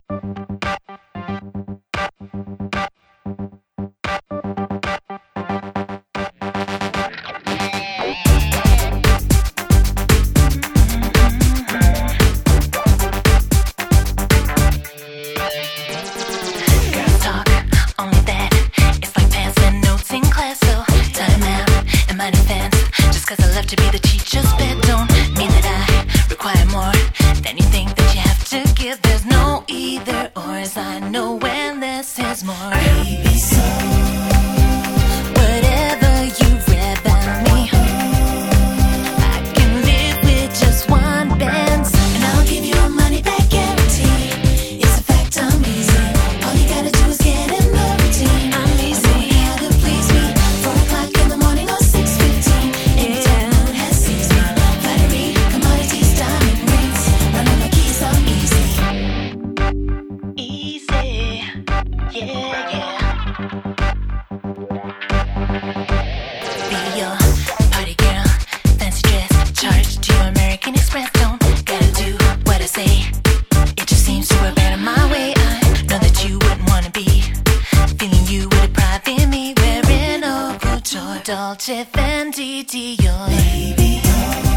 Cause I love to be the teacher's pet. Don't mean that I require more than you think that you have to give. There's no either ors. I know when less is more. Baby, so whatever you've read about me, I can live with just one Benz, and I'll give you a money back guarantee. It's a fact, I'm easy. All you gotta do is get in the routine. I'm easy. I know how to please me. 4 o'clock in the morning or 6:15. Dolce Fendi Dior. Baby,